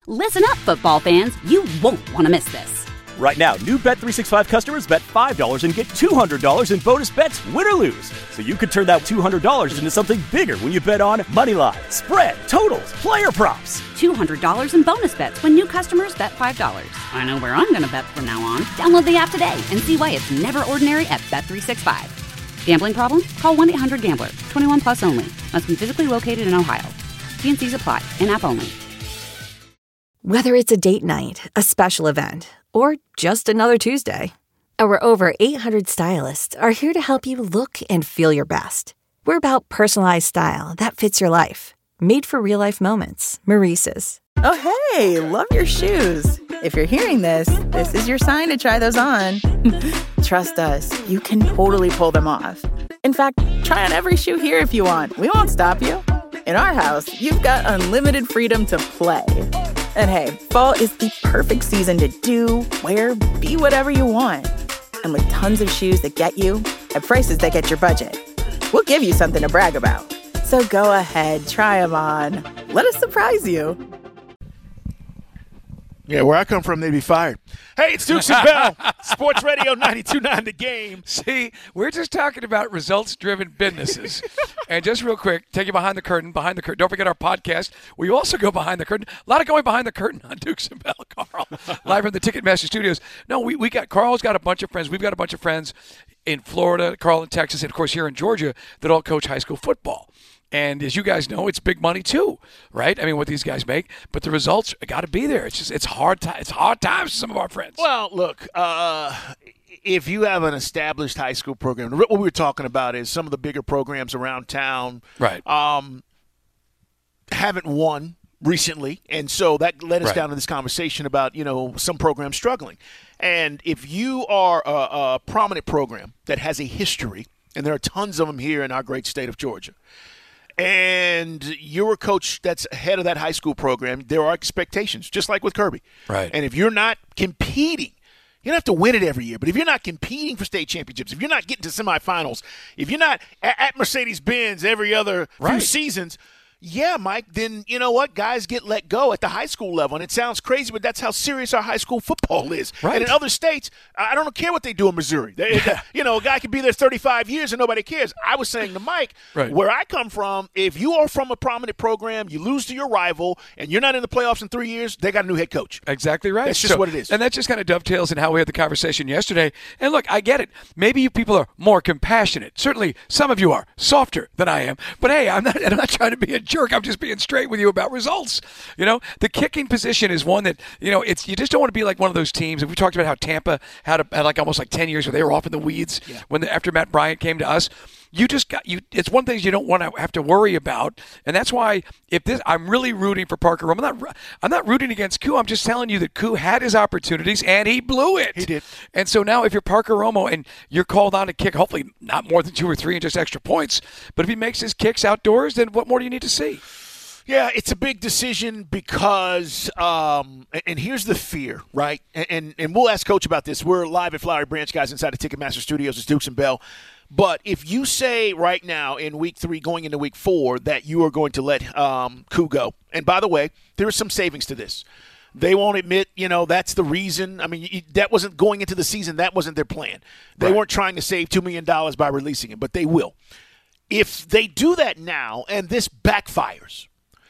Listen up, football fans. You won't want to miss this. Right now, new Bet365 customers bet $5 and get $200 in bonus bets, win or lose. So you could turn that $200 into something bigger when you bet on money line, spread, totals, player props. $200 in bonus bets when new customers bet $5. I know where I'm going to bet from now on. Download the app today and see why it's never ordinary at Bet365. Gambling problem? Call 1-800-GAMBLER. 21 plus only. Must be physically located in Ohio. T&Cs apply. In-app only. Whether it's a date night, a special event, or just another Tuesday, our over 800 stylists are here to help you look and feel your best. We're about personalized style that fits your life. Made for real-life moments. Maurice's. Oh, hey, love your shoes. If you're hearing this, this is your sign to try those on. Trust us, you can totally pull them off. In fact, try on every shoe here if you want. We won't stop you. In our house, you've got unlimited freedom to play. And hey, fall is the perfect season to do, wear, be whatever you want. And with tons of shoes that get you, at prices that get your budget, we'll give you something to brag about. So go ahead, try them on. Let us surprise you. Yeah, where I come from, they'd be fired. Hey, it's Dukes and Bell, Sports Radio 92.9 The Game. See, we're just talking about results-driven businesses. And just real quick, take you behind the curtain. Don't forget our podcast, where you also go behind the curtain. A lot of going behind the curtain on Dukes and Bell, Carl, live from the Ticketmaster Studios. No, we got Carl's got a bunch of friends. We've got a bunch of friends in Florida, Carl in Texas, and, of course, here in Georgia that all coach high school football. And as you guys know, it's big money too, right? I mean, what these guys make, but the results got to be there. It's hard times for some of our friends. Well, look, if you have an established high school program, what we were talking about is some of the bigger programs around town, right? Haven't won recently, and so that led us Right. down to this conversation about some programs struggling. And if you are a prominent program that has a history, and there are tons of them here in our great state of Georgia, and you're a coach that's head of that high school program, there are expectations, just like with Kirby. Right. And if you're not competing, you don't have to win it every year, but if you're not competing for state championships, if you're not getting to semifinals, if you're not at Mercedes-Benz every other few Right. seasons, yeah, Mike, then you know what? Guys get let go at the high school level. And it sounds crazy, but that's how serious our high school football is. Right. And in other states, I don't care what they do in Missouri. A guy could be there 35 years and nobody cares. I was saying to Mike, Right. where I come from, if you are from a prominent program, you lose to your rival, and you're not in the playoffs in 3 years, they got a new head coach. Exactly right. That's just what it is. And that just kind of dovetails in how we had the conversation yesterday. And look, I get it. Maybe you people are more compassionate. Certainly, some of you are softer than I am. But hey, I'm not trying to be a jerk. I'm just being straight with you about results. The kicking position is one that you just don't want to be like one of those teams. And we talked about how Tampa had almost 10 years where they were off in the weeds after Matt Bryant came to us. It's one thing you don't want to have to worry about, and that's why I'm really rooting for Parker Romo. I'm not rooting against Koo. I'm just telling you that Koo had his opportunities and he blew it. He did. And so now if you're Parker Romo and you're called on to kick, hopefully not more than 2 or 3 and just extra points, but if he makes his kicks outdoors, then what more do you need to see? Yeah, it's a big decision because, and here's the fear, right? And we'll ask Coach about this. We're live at Flowery Branch, guys, inside the Ticketmaster Studios. It's Dukes and Bell. But if you say right now in week 3 going into week 4 that you are going to let Koo go, and by the way, there is some savings to this. They won't admit, that's the reason. I mean, that wasn't going into the season. That wasn't their plan. They weren't trying to save $2 million by releasing him, but they will. If they do that now and this backfires,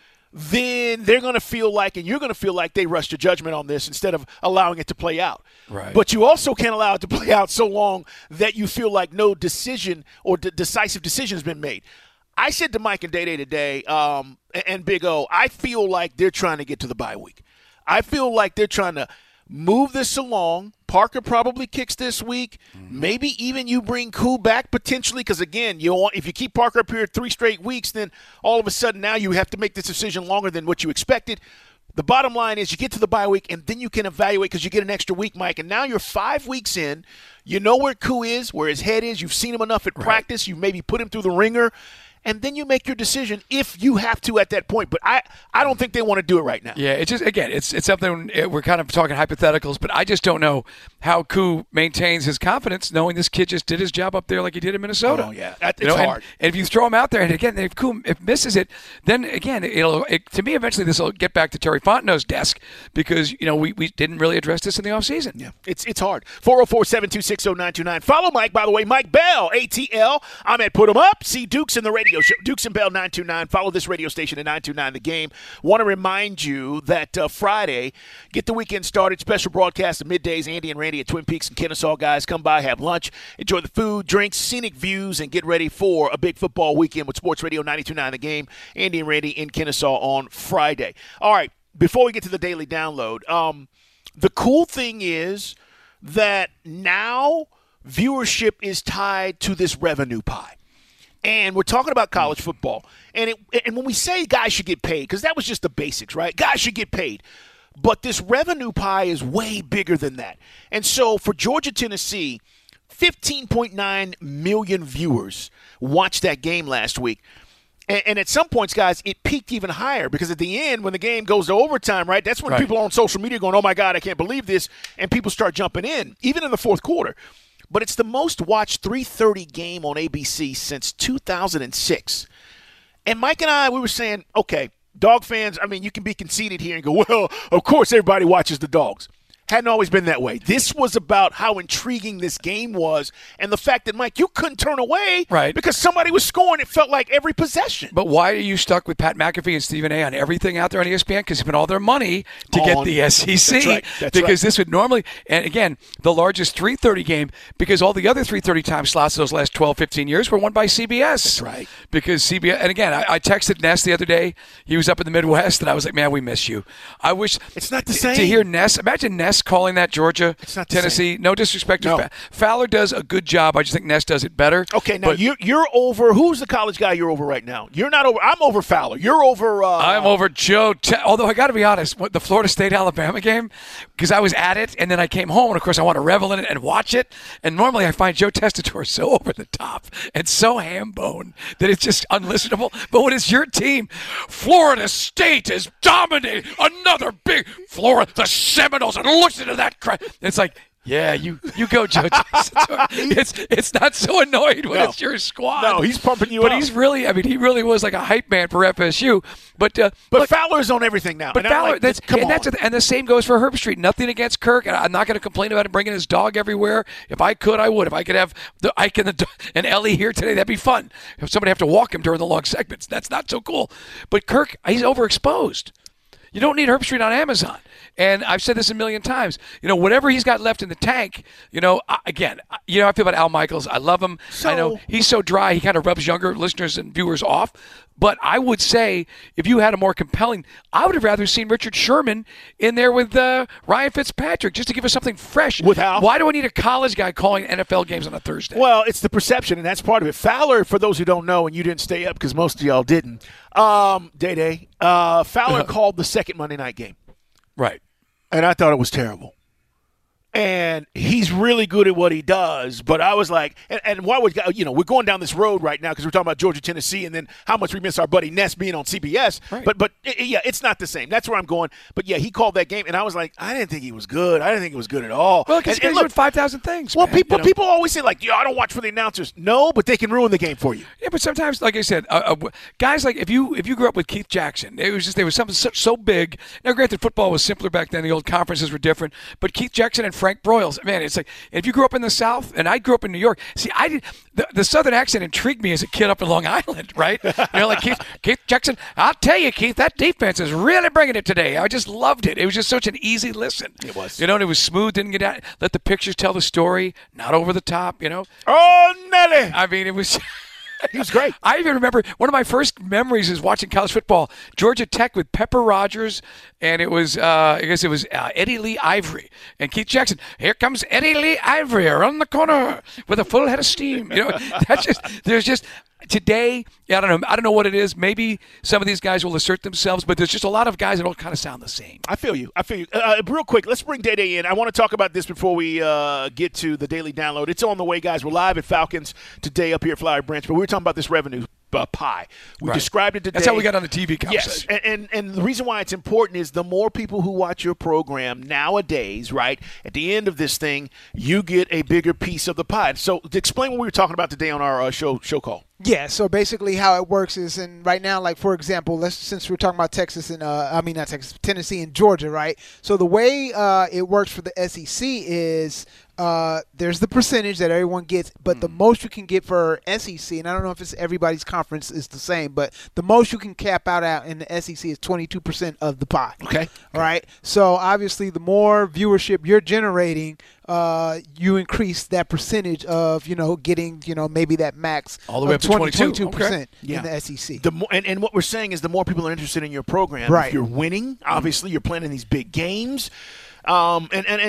then they're going to feel like, and you're going to feel like they rushed to judgment on this instead of allowing it to play out. Right. But you also can't allow it to play out so long that you feel like no decision or decisive decision has been made. I said to Mike and Day today, and Big O, I feel like they're trying to get to the bye week. I feel like they're trying to move this along. Parker probably kicks this week. Maybe even you bring Koo back potentially because, again, if you keep Parker up here 3 straight weeks, then all of a sudden now you have to make this decision longer than what you expected. The bottom line is you get to the bye week, and then you can evaluate because you get an extra week, Mike. And now you're 5 weeks in. You know where Koo is, where his head is. You've seen him enough at practice. You've maybe put him through the ringer. and then you make your decision if you have to at that point. But I don't think they want to do it right now. Yeah, it's just, again, it's something we're kind of talking hypotheticals, but I just don't know how Koo maintains his confidence knowing this kid just did his job up there like he did in Minnesota. Oh, yeah. It's hard. And if you throw him out there, and again, if Koo misses it, then again, to me, eventually this will get back to Terry Fontenot's desk because, we didn't really address this in the offseason. Yeah, it's hard. 404-726-0929. Follow Mike, by the way, Mike Bell, ATL. I'm at Put 'em Up. See Dukes in the radio show. Dukes and Bell 929. Follow this radio station at 929 The Game. Want to remind you that Friday, get the weekend started. Special broadcast of middays. Andy and Randy at Twin Peaks and Kennesaw. Guys, come by, have lunch, enjoy the food, drinks, scenic views, and get ready for a big football weekend with Sports Radio 929 The Game. Andy and Randy in Kennesaw on Friday. All right, before we get to the daily download, the cool thing is that now viewership is tied to this revenue pie. And we're talking about college football. And when we say guys should get paid, because that was just the basics, right? Guys should get paid. But this revenue pie is way bigger than that. And so for Georgia, Tennessee, 15.9 million viewers watched that game last week. And at some points, guys, it peaked even higher because at the end, when the game goes to overtime, right, that's when people are on social media going, oh, my God, I can't believe this, and people start jumping in, even in the fourth quarter. But it's the most watched 3:30 game on ABC since 2006. And Mike and I, we were saying, okay, dog fans, I mean, you can be conceited here and go, well, of course everybody watches the Dogs. Hadn't always been that way. This was about how intriguing this game was and the fact that, Mike, you couldn't turn away because somebody was scoring. It felt like every possession. But why are you stuck with Pat McAfee and Stephen A. on everything out there on ESPN? Because they spent all their money to get the SEC. That's right. This would normally – and, again, the largest 3:30 game because all the other 3:30 time slots those last 12, 15 years were won by CBS. That's right. Because CBS – and, again, I texted Ness the other day. He was up in the Midwest, and I was like, man, we miss you. I wish – it's not the same. To hear Ness – imagine Ness calling that Georgia, Tennessee. No disrespect to Fowler does a good job. I just think Ness does it better. Okay, now you're over. Who's the college guy you're over right now? You're not over. I'm over Fowler. You're over. I'm over Joe. Although I got to be honest, the Florida State-Alabama game, because I was at it and then I came home and of course I want to revel in it and watch it. And normally I find Joe Tessitore so over the top and so ham-bone that it's just unlistenable. But when it's your team, Florida State is dominating another big Florida, the Seminoles, and listen to that crap. It's like, yeah, you go, Joe Tessitore. It's not so annoyed when it's your squad. No, he's pumping you up. But he's really, he really was like a hype man for FSU. But look, Fowler's on everything now. But Fowler, and the same goes for Herbstreit. Nothing against Kirk. And I'm not going to complain about him bringing his dog everywhere. If I could, I would. If I could have Ike and Ellie here today, that'd be fun. If somebody have to walk him during the long segments, that's not so cool. But Kirk, he's overexposed. You don't need Herbstreit on Amazon. And I've said this a million times. Whatever he's got left in the tank, I feel about Al Michaels. I love him. I know he's so dry, he kind of rubs younger listeners and viewers off. But I would say if you had a more compelling, I would have rather seen Richard Sherman in there with Ryan Fitzpatrick just to give us something fresh. With Al? Why do I need a college guy calling NFL games on a Thursday? Well, it's the perception, and that's part of it. Fowler, for those who don't know, and you didn't stay up because most of y'all didn't, Day-Day, Fowler called the second Monday night game. Right. And I thought it was terrible. And he's really good at what he does, but I was like, and why would we're going down this road right now because we're talking about Georgia, Tennessee, and then how much we miss our buddy Ness being on CBS. Right. But it's not the same. That's where I'm going. But yeah, he called that game, and I was like, I didn't think he was good. I didn't think it was good at all. Well, because he's doing 5,000 things. Well, man, people always say like, I don't watch for the announcers. No, but they can ruin the game for you. Yeah, but sometimes, like I said, guys like if you grew up with Keith Jackson, there was something so big. Now, granted, football was simpler back then. The old conferences were different, but Keith Jackson and Frank Broyles, man. It's like if you grew up in the South, and I grew up in New York. See, the Southern accent intrigued me as a kid up in Long Island, right? Like Keith Jackson. I'll tell you, Keith, that defense is really bringing it today. I just loved it. It was just such an easy listen. It was. And it was smooth. Didn't get out. Let the pictures tell the story. Not over the top. Oh, Nelly. I mean, it was. He was great. I even remember one of my first memories is watching college football, Georgia Tech with Pepper Rogers, and it was Eddie Lee Ivory and Keith Jackson. Here comes Eddie Lee Ivory around the corner with a full head of steam. There's just today. I don't know what it is. Maybe some of these guys will assert themselves, but there's just a lot of guys that all kind of sound the same. I feel you. Real quick, let's bring Day-Day in. I want to talk about this before we get to the daily download. It's on the way, guys. We're live at Falcons today up here at Flowery Branch, but we were talking about this revenue pie. We described it today. That's how we got on the TV conversation. Yes, and the reason why it's important is the more people who watch your program nowadays, right, at the end of this thing, you get a bigger piece of the pie. So explain what we were talking about today on our show call. Yeah, so basically how it works is, and right now, like, for example, since we're talking about Texas and, not Texas, Tennessee and Georgia, right? So the way it works for the SEC is there's the percentage that everyone gets, but the most you can get for SEC, and I don't know if it's everybody's conference is the same, but the most you can cap out in the SEC is 22% of the pie. Okay. All right? So obviously the more viewership you're generating, you increase that percentage of, getting, maybe that max all the way up to 22% in the SEC. And what we're saying is the more people are interested in your program, right. If you're winning, obviously you're playing in these big games. I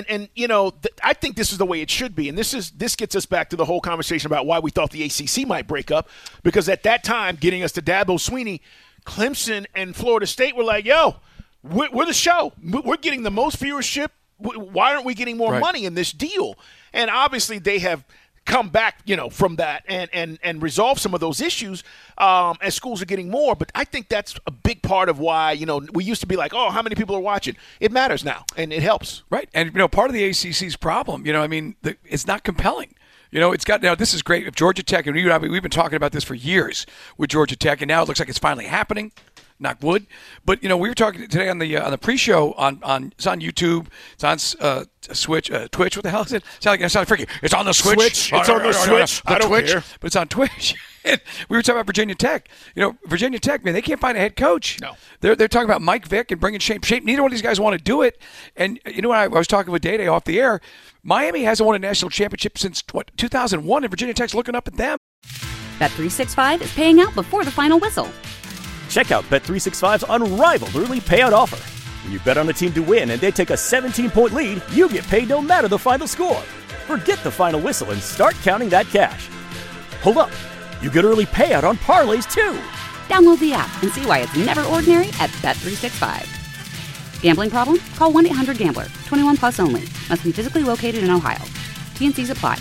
think this is the way it should be. And this gets us back to the whole conversation about why we thought the ACC might break up. Because at that time, getting us to Dabo Swinney, Clemson and Florida State were like, yo, we're the show. We're getting the most viewership. Why aren't we getting more money in this deal? And obviously they have come back, from that and resolve some of those issues as schools are getting more. But I think that's a big part of why, we used to be like, oh, how many people are watching? It matters now, and it helps. Right. And, part of the ACC's problem, it's not compelling. This is great. If Georgia Tech, and we've been talking about this for years with Georgia Tech, and now it looks like it's finally happening. Knock wood. But, we were talking today on the pre-show it's on YouTube. It's on Twitch. What the hell is it? It sounds freaky. It's on the Switch. It's on the Switch. I don't care. But it's on Twitch. We were talking about Virginia Tech. Virginia Tech, man, they can't find a head coach. No. They're talking about Mike Vick and bringing Shape. Neither one of these guys want to do it. And, when I was talking with Day off the air, Miami hasn't won a national championship since, 2001, and Virginia Tech's looking up at them. Bet365 is paying out before the final whistle. Check out Bet365's unrivaled early payout offer. When you bet on a team to win and they take a 17-point lead, you get paid no matter the final score. Forget the final whistle and start counting that cash. Hold up. You get early payout on parlays, too. Download the app and see why it's never ordinary at Bet365. Gambling problem? Call 1-800-GAMBLER. 21 plus only. Must be physically located in Ohio. T&Cs apply.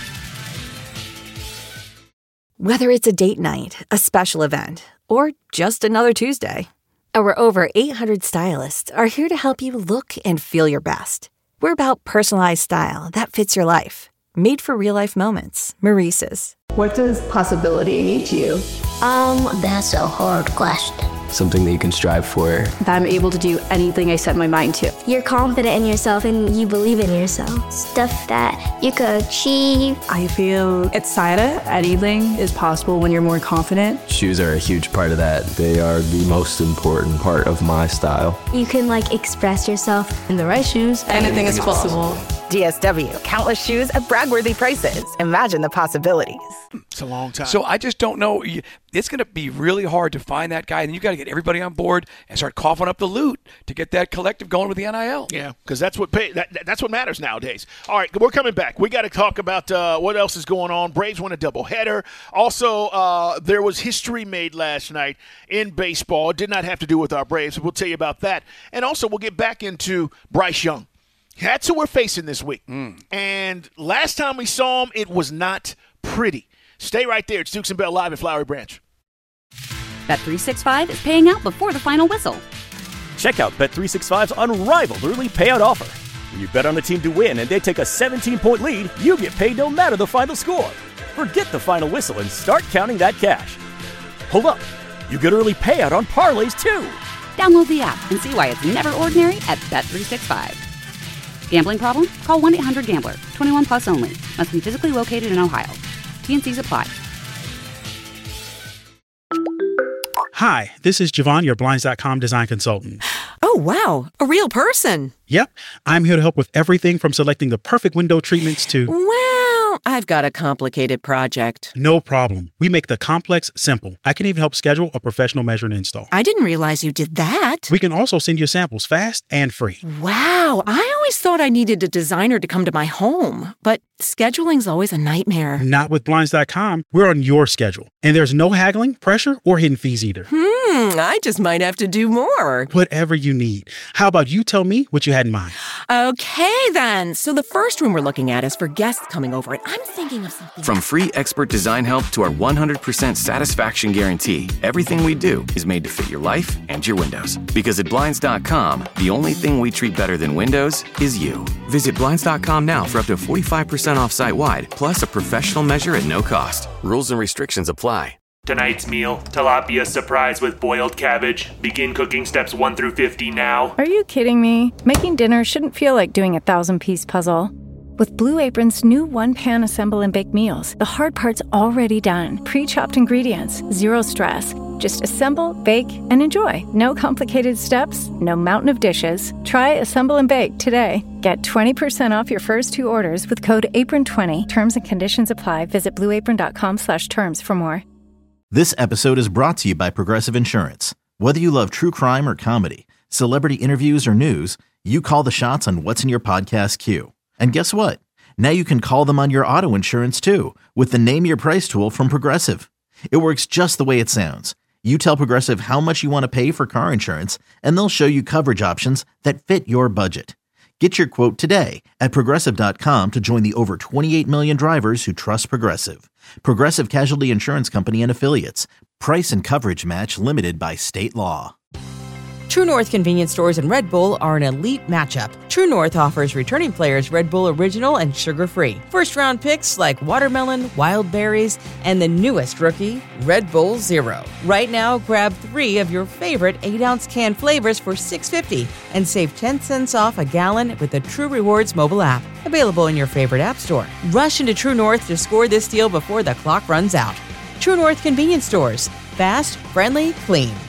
Whether it's a date night, a special event, or just another Tuesday, our over 800 stylists are here to help you look and feel your best. We're about personalized style that fits your life. Made for real-life moments. Maurice's. What does possibility mean to you? That's a hard question. Something that you can strive for. That I'm able to do anything I set my mind to. You're confident in yourself and you believe in yourself. Stuff that you could achieve. I feel excited. Anything is possible when you're more confident. Shoes are a huge part of that. They are the most important part of my style. You can express yourself. In the right shoes, anything is possible. DSW, countless shoes at brag-worthy prices. Imagine the possibilities. It's a long time. So I just don't know. It's going to be really hard to find that guy, and you got to get everybody on board and start coughing up the loot to get that collective going with the NIL. Yeah, because that's what matters nowadays. All right, we're coming back. We got to talk about what else is going on. Braves won a doubleheader. Also, there was history made last night in baseball. It did not have to do with our Braves. We'll tell you about that. And also, we'll get back into Bryce Young. That's who we're facing this week. And last time we saw him, it was not pretty. Stay right there. It's Dukes and Bell live at Flowery Branch. Bet365 is paying out before the final whistle. Check out Bet365's unrivaled early payout offer. When you bet on a team to win and they take a 17-point lead, you get paid no matter the final score. Forget the final whistle and start counting that cash. Hold up. You get early payout on parlays, too. Download the app and see why it's never ordinary at Bet365. Gambling problem? Call 1-800-GAMBLER. 21 plus only. Must be physically located in Ohio. T&Cs apply. Hi, this is Javon, your Blinds.com design consultant. Oh, wow. A real person. Yep. I'm here to help with everything from selecting the perfect window treatments to... Well, I've got a complicated project. No problem. We make the complex simple. I can even help schedule a professional measure and install. I didn't realize you did that. We can also send you samples fast and free. Wow. I always thought I needed a designer to come to my home, but scheduling's always a nightmare. Not with Blinds.com. We're on your schedule. And there's no haggling, pressure, or hidden fees either. I just might have to do more. Whatever you need. How about you tell me what you had in mind? Okay, then. So the first room we're looking at is for guests coming over, and I'm thinking of something. From free expert design help to our 100% satisfaction guarantee, everything we do is made to fit your life and your windows. Because at Blinds.com, the only thing we treat better than windows is you. Visit Blinds.com now for up to 45% off site-wide, plus a professional measure at no cost. Rules and restrictions apply. Tonight's meal, tilapia surprise with boiled cabbage. Begin cooking steps 1 through 50 now. Are you kidding me? Making dinner shouldn't feel like doing a 1,000-piece puzzle. With Blue Apron's new one-pan assemble and bake meals, the hard part's already done. Pre-chopped ingredients, zero stress. Just assemble, bake, and enjoy. No complicated steps, no mountain of dishes. Try Assemble and Bake today. Get 20% off your first 2 orders with code APRON20. Terms and conditions apply. Visit blueapron.com/terms for more. This episode is brought to you by Progressive Insurance. Whether you love true crime or comedy, celebrity interviews or news, you call the shots on what's in your podcast queue. And guess what? Now you can call them on your auto insurance too with the Name Your Price tool from Progressive. It works just the way it sounds. You tell Progressive how much you want to pay for car insurance, and they'll show you coverage options that fit your budget. Get your quote today at Progressive.com to join the over 28 million drivers who trust Progressive. Progressive Casualty Insurance Company and Affiliates. Price and coverage match limited by state law. True North convenience stores and Red Bull are an elite matchup. True North offers returning players Red Bull Original and sugar-free. First-round picks like watermelon, wild berries, and the newest rookie, Red Bull Zero. Right now, grab 3 of your favorite 8-ounce can flavors for $6.50 and save 10 cents off a gallon with the True Rewards mobile app. Available in your favorite app store. Rush into True North to score this deal before the clock runs out. True North convenience stores. Fast, friendly, clean.